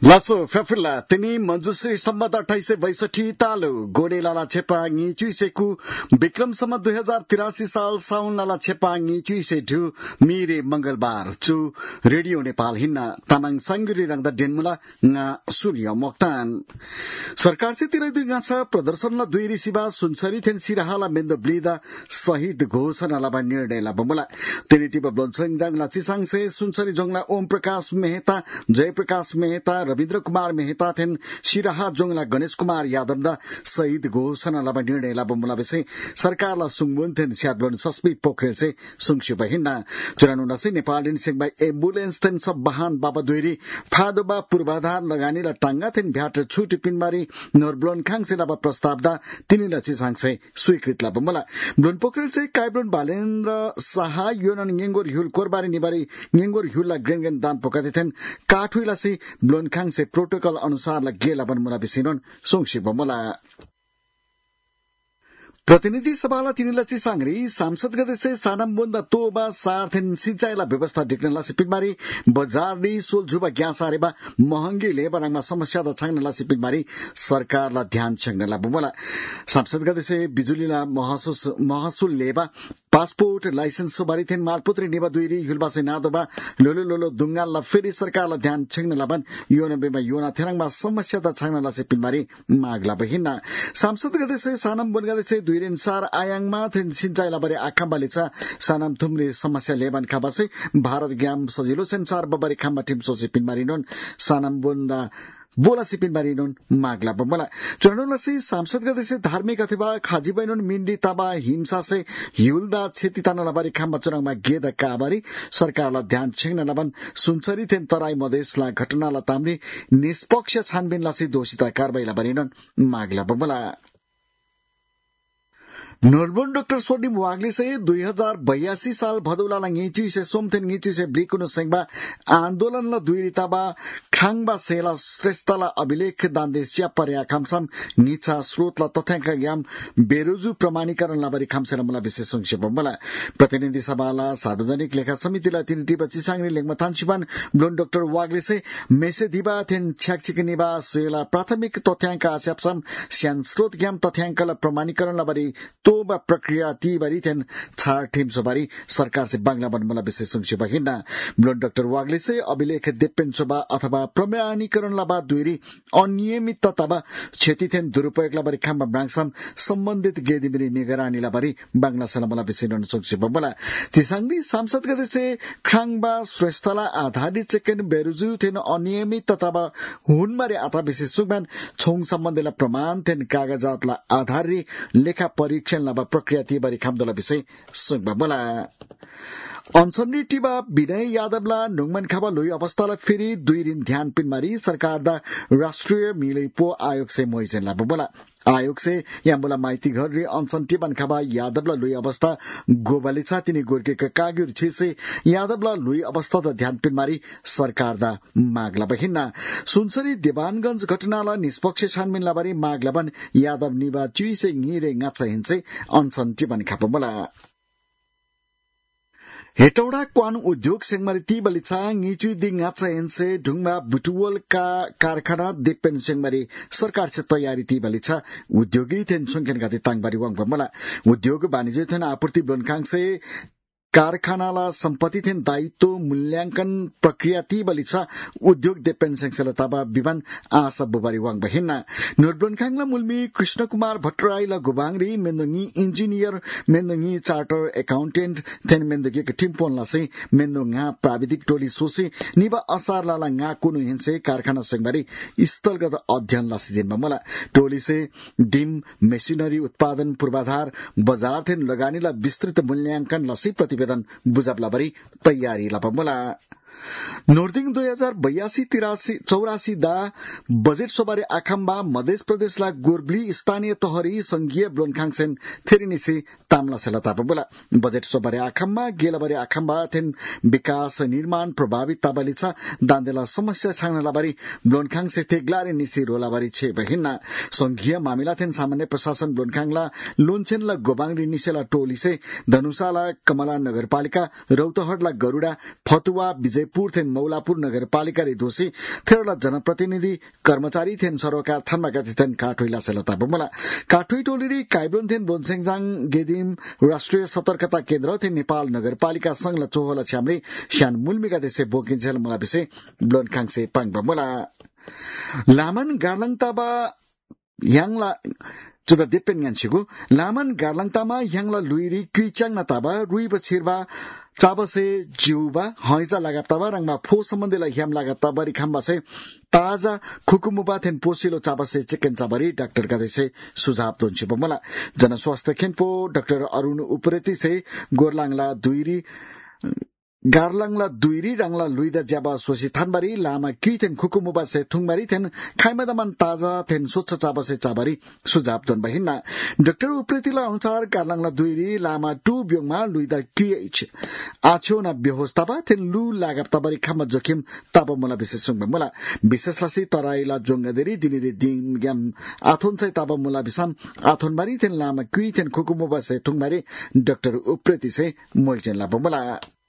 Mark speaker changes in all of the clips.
Speaker 1: Laso Fafila, Tini, Manjusri Samada Taise Vaisati Talu, Godela Chepa, Nichi Seku, Bikram Sama 2083 साल साउन नाला छेपाङ चुइसे ढु मिरे मंगलबार चु रेडियो नेपाल हिन्ना तामाङ सांगुरी रंगदा डेनमुला nga सूर्य मोक्तान सरकार से तिरै दुई गाछा प्रदर्शनला दुई रिसिबा सुनसरी थेन सिराहाला मेन्द ब्लिदा शहीद घोषणा लाबा निर्णय ला बमुला तिनीटिब ब्लोन्सङ जाङला चिसाङ से सुनसरी जोङला ओम प्रकाश मेहता जयप्रकाश मेहता रविन्द्र कुमार मेहता थेन सिराहा जोङला गणेश कुमार यादवदा शहीद घोषणा लाबा निर्णय ला बमुला बेसे सरकारला सुङबुन थेन स्याडलोन सस्मित पोखरेल से सुङसु बहिना जुरानु नसे नेपाल इनसेङबा एम्बुलेन्स थेन सब वाहन बाबा दुइरी फादोबा पूर्वाधार लगानी ला टांगा थेन भ्याट छुट पिनमारी नोरब्लोन खाङसे लाबा प्रस्ताव दा तिनीला चिसाङसे स्वीकृत ला बमुला ब्लोन पोखरेल से काइब्लोन बालेन्द्र साहा योनन ngengor hyul कोरबारी निबारी ngengor hyul ला ग्रेनगन दान पोकाते थेन काठुइला से ब्लोन खाङसे प्रोटोकल अनुसार ला गेला बनमुला बिसिनोन सोङसि बमुला प्रतिनिधि सभाला तिनीला चिसाङरी सांसद गदेसे सानाम बोन्दा तोबा सार्थेन सिंचाइला व्यवस्था डिक्नला सिपिकमारी बजारनी सोलझुबा ग्यासारेबा महंगी लेबराङमा समस्या द छाङ्नला सिपिकमारी सरकारला ध्यान छङ्नला बुमला सांसद गदेसे बिजुलीला महसुल लेबा पासपोर्ट लाइसेन्स सोबारी थेन मालपुत्री नेबा दुइरी युलबासे नादोबा लोलो लोलो दुंगालला फेरि सरकारला ध्यान छङ्नला बन योनबेमा योना थेराङमा समस्या द छाङ्नला सिपिकमारी मागला बहिना सांसद गदेसे सानाम बोन गदेसे दुइरेनसार आयाङमा थेन सिंचाइला बरे आखाम्बाले छ सानाम थुम्रे समस्या लेबन खाबासे भारत ग्याम सजिलो सेन्सार बबरे खाम्बा टिम सोसे पिनमारिनोन सानाम बोन्दा बोला सिपिन बारिनोन मागला बमला चरणोलसी सांसद गदेसे धार्मिक अथवा खाजी बैनोन मिन्डी ताबा हिंसा से युलदा क्षति तानला बारी खाम्बा चुनावमा गेदा काबारी सरकारला ध्यान छेङ्न लबन सुनसरी थेन तराई मधेसला घटनाला ताम्री निष्पक्ष छानबिनला से दोषिता कारबाहीला बनिनोन मागला बमला नोरबोन डाक्टर सोडिम वाग्ले से 2082 साल भदौलाला ngेची से सोमथेन ngेची से ब्लिकुनो सेंगबा आन्दोलनला दुईरिताबा खाङबा सेला श्रेष्ठला अभिलेख दान्देस्या पर्या खामसम निचा स्रोतला तथ्याङ्क ग्याम बेरोजु प्रमाणीकरण लाबरी खामसेला मला विशेष संक्षेप मला प्रतिनिधि सभाला सार्वजनिक लेखा समितिला तिनटी बच्ची सांगरी लेखमा थानसिबान ब्लोन डाक्टर वाग्ले से मेसे दिबा थेन छ्याकचिकनिबा सेला प्राथमिक तथ्याङ्क आस्यापसम स्यान स्रोत ग्याम तथ्याङ्कला प्रमाणीकरण लाबरी तोबा प्रक्रिया ती बारी थेन छार टीम सोबारी सरकार से बांग्ला बनमला विशेष संक्षेप हिन्ना ब्लोन डाक्टर वाग्ले से अभिलेख देपेन सोबा अथवा प्रमाणीकरण लाबा दुइरी अनियमितताबा क्षति थेन दुरुपयोग लाबरी खाम्बा ब्राङसम सम्बन्धित गेदिमिरी निगरानी लाबरी बांग्ला सलामला विशेष संक्षेप बमला चिसाङली सांसद गदेसे खाङबा श्रेष्ठला आधारित चेकेन बेरुजु थेन अनियमितताबा हुनमारे आथा विशेष सुगमान छोङ सम्बन्धीला प्रमाण थेन कागजातला आधारी लेखा परीक्षण लाबा प्रक्रिया ती बारी खामदला विषय सुगमा बला अनसन्नी टिबा विनय यादवला नुङमन खाबा लोई अवस्थाला फेरि दुई दिन ध्यान पिनमारी सरकार दा राष्ट्रिय मिलैपो आयोग से मोइजेन ला बला आयोग से यामुला माइती घर रे अनसन टिबन खाबा यादवला लोई अवस्था गोबाले छ तिनी गोर्के कागुर छ से यादवला लोई अवस्था दा ध्यान पिनमारी सरकार दा मागला बहिना सुनसरी देवानगंज घटनाला निष्पक्ष छानबिन लाबारी मागला बन यादव निबा चुइसे ङिरे ngacha हिन्से अनसन टिबन खाबा बला हेटौडा क्वान उद्योग सेंगमारी ती बलिछा ngichui दि ngacha hense ढुङमा बुटुवल का कारखाना देपेन सेंगमारी सरकार से तयारी ती बलिछा उद्योगी थेन संख्यान गाते ताङबारी वाङ बमला उद्योग वाणिज्य थेन आपूर्ति ब्लोनखाङ से कारखानाला सम्पत्ति थेन दायित्व मूल्याङ्कन प्रक्रिया ती बलिछा उद्योग देपेन सेंगसला ताबा विमान आशा बुबारी वाङ बहिना नोरब्लोनखाङला मुल्मी कृष्ण कुमार भट्टराईला गुबाङरी मेन्दोङी इन्जिनियर मेन्दोङी चार्टर एकाउन्टेन्ट थेन मेन्दोगी टिम्पोनला से मेन्दोङा प्राविधिक टोली सोसे निबा असारलाला nga कुनु हिन्से कारखाना सेंगबारी स्थलगत अध्ययन लासिदिनमा मला टोली से डिम मेसिनरी उत्पादन पूर्वाधार बजार थेन लगानीला विस्तृत मूल्याङ्कन लसी प्रतिवेदन बुझाबलाबरी तयारी लापमुला नोर्दिङ 2082-84 दा बजेट सोबारे आखाम्बा मध्य प्रदेशला गोर्बली स्थानीय तहरी संघीय ब्लोनखाङसेन थेरिनिसी तामला सेलता बबुला बजेट सोबारे आखाम्बा गेलबारे आखाम्बा थेन विकास निर्माण प्रभावित ताबलिछा दान्देला समस्या छाङ्नलाबारी ब्लोनखाङसे थेग्लारे निसी रोलाबारी छे बहिना संघीय मामिला थेन सामान्य प्रशासन ब्लोनखाङला लोन्छेनला गोबाङरी निसेला टोलीसे धनुषाला कमला नगरपालिका रौतहटला गरुडा फतुवा विजय जयपुर थेन मौलापुर नगरपालिका रे दोषी थेरला जनप्रतिनिधि कर्मचारी थेन सरोकार थानमा गति थेन काठोइला सेलता बमला काठोइ टोलिरी काइब्रोन थेन बोनसेङजाङ गेदिम राष्ट्रिय सतर्कता केन्द्र थेन नेपाल नगरपालिका संघ चोहला छ्यामरी श्यान मुलमिका देशे बोकिन्छल मला बिसे ब्लोन खाङसे पाङ बमला लामन गार्लङताबा याङला जुदा देपेन गान्छिगु लामन गार्लङतामा याङला लुइरी क्विचाङ नताबा रुइ बछिरबा चाबसे जिउबा हैजा लगाताबा रङमा फो सम्बन्धीलाई ह्याम लगाताबा रिखामबा से ताजा खुकुमुबा थेन पोसिलो चाबसे चिकन चाबरी डाक्टर गादेसे सुझाव दोन्छु बमला जनस्वास्थ्य खेनपो डाक्टर अरुण उप्रेती से गोरलाङला दुइरी गार्लाङला दुइरी राङला लुइदा ज्याबा सोसी थानबारी लामा किथेन खुकुमुबा से थुङबारी थेन खाइमादामान ताजा थेन स्वच्छ चाबा से चाबारी सुझाव दोन बहिना डाक्टर उप्रेतीला अनुसार गार्लाङला दुइरी लामा टु ब्योङमा लुइदा क्युएच आछो न व्यवस्थापा थेन लु लागाप्ताबारी खामा जोखिम ताबा मला विशेष सुङ मला विशेष लासी तराइला जोंगदेरी दिनिरे दिन ग्याम आथोन चाहिँ ताबा मला बिसाम आथोनबारी थेन लामा क्युथेन खुकुमुबा से थुङबारी डाक्टर उप्रेती से मोइजन लाबा मला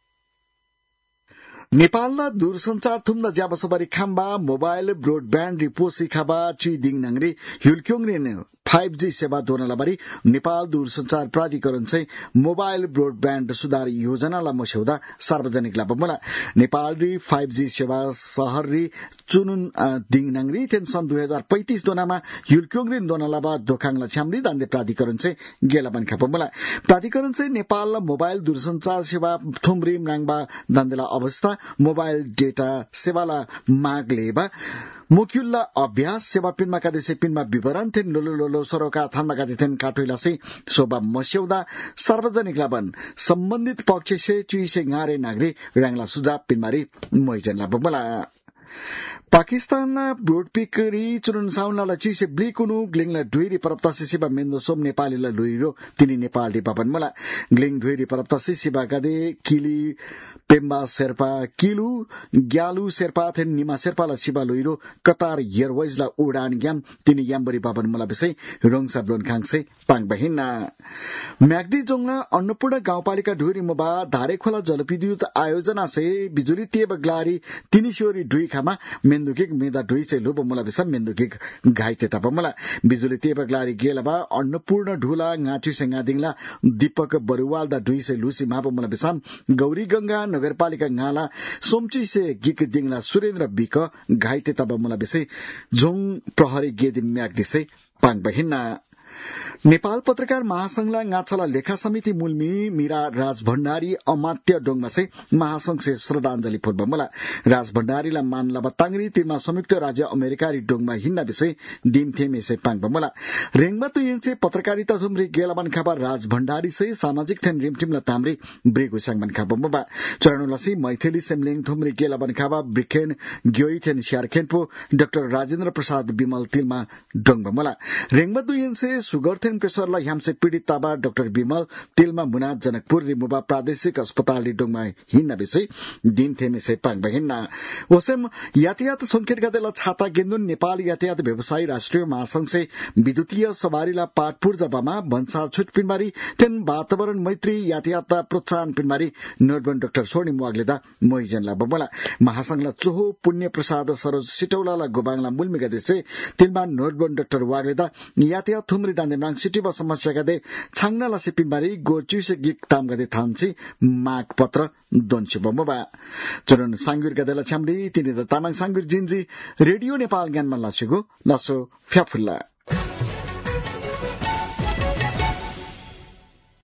Speaker 1: नेपालला दूरसञ्चार थुम्दा ज्याबसबारी खाम्बा मोबाइल ब्रोडब्यान्ड रिपोसी खाबा चुइदिङ नांगरी हुल्क्योङरे 5G सेवा दोनलाबारी नेपाल दूरसञ्चार प्राधिकरण चाहिँ मोबाइल ब्रोडब्यान्ड सुधार योजनालाई मस्यौदा सार्वजनिक लाभमला नेपाल री 5G सेवा शहर री चुनुन दिङ नांगरी थेन सन् 2035 दोनामा हुल्क्योङरे दोनलाबा दोखाङला छ्यामरी दान्दे प्राधिकरण चाहिँ गेलाबन खापमला प्राधिकरण चाहिँ नेपालला मोबाइल दूरसञ्चार सेवा थुम्री नाङबा दान्देला अवस्था मोबाइल डेटा सेवाला माग लेबा मुख्युल्ला अभ्यास सेवा पिनमा कादेसे पिनमा विवरण थेन लोलो सरोका थानमा कादे थेन काटोइला से सोबा मस्यौदा सार्वजनिक लाबन सम्बन्धित पक्ष से चुइसे गारे नागरी राङला सुझाव पिनमारी मोइजन लाबमला पाकिस्तानना ब्रोडपिकरी चुरुन साउनला चिसे ब्लिकुनु ग्लिङला ढुइरी परप्तासी सिबा मेन्दो सोम नेपालीला लुइरो तिनी नेपाल डिपापन मला ग्लिङ ढुइरी परप्तासी सिबा गदे किली पेम्बा शेर्पा किलु ग्यालु शेर्पा थेन निमा शेर्पाला सिबा लुइरो कतार एयरवेजला उडान ग्याम तिनी याम्बरी पापन मला बिसै रोङसा ब्लोन खाङसे पाङ बहिना म्याग्दी जोङला अन्नपूर्ण गाउँपालिका ढुइरी मोबा धारेखोला जलविद्युत आयोजना से बिजुली तेब ग्लारी तिनी सियोरी ढुइ खामा मेन्दुकिक मेदा ढुइ से लुब मला बिसम मेन्दुकिक घाइते ताप मला बिजुली तेब ग्लारी गेलबा अन्नपूर्ण ढुला गाछु से गादिङला दीपक बरुवाल दा ढुइ से लुसी माप मला बिसम गौरी गंगा नगरपालिका गाला सोमची से गिक दिङला सुरेन्द्र बिक घाइते ताप मला बिसै जोङ प्रहरी गेदि म्याग्दी से पाङ बहिना नेपाल पत्रकार महासंघला गाछला लेखा समिति मुलमी मीरा राज भण्डारी अमात्य डोङमा से महासंघ से श्रद्धांजलि फुटब मला राज भण्डारीला मानला बतांगरी तिमा संयुक्त राज्य अमेरिका री डोङमा हिन्ना विषय दिम थेमे से पाङ मला रेङमा तो यनसे पत्रकारिता थुमरी गेलाबन खबर राज भण्डारी से सामाजिक थेन रिमटिमला तामरी ब्रेगु सांगबन खबर मबा चरणुलासी मैथिली सेमलिङ थुमरी गेलाबन खबर ब्रिखेन ग्योइ थेन शारखेनपो डाक्टर राजेन्द्र प्रसाद बिमल तिलमा डोङमा मला रेङमा तो यनसे सुगर थेन प्रेसरलाई हमसे पीड़ित ताबा डाक्टर बिमल तिलमा मुना जनकपुर रिमुबा प्रादेशिक अस्पताल डोङमा हिन्ना विषय दिन थेमे से पाङ बहिन्ना ओसेम यातायात संकेत गदेला छाता गेन्दुन नेपाल यातायात व्यवसायी राष्ट्रिय महासंघ से विद्युतीय सवारीला पाटपुर जबामा भन्सार छुट पिनमारी तेन वातावरण मैत्री यातायात प्रोत्साहन पिनमारी नोटबन डाक्टर सोनी मुवागलेदा मोइजनला बमला महासंघला चोहो पुण्य प्रसाद सरोज सिटौलाला गोबाङला मुलमिगा देशे तिनमा नोटबन डाक्टर वागलेदा यातायात थुमरी दान्दे माङ सिटीबा समस्या गदे छाङनाला सिपिनबारी गोचुसे गिक ताम गदे थामची माग पत्र दोन्छु बमबा चरण सांगुर गदेला छ्यामली तिनी द तामाङ सांगुर जिन्जी रेडियो नेपाल ज्ञानमा लासेगो लासो फ्याफुल्ला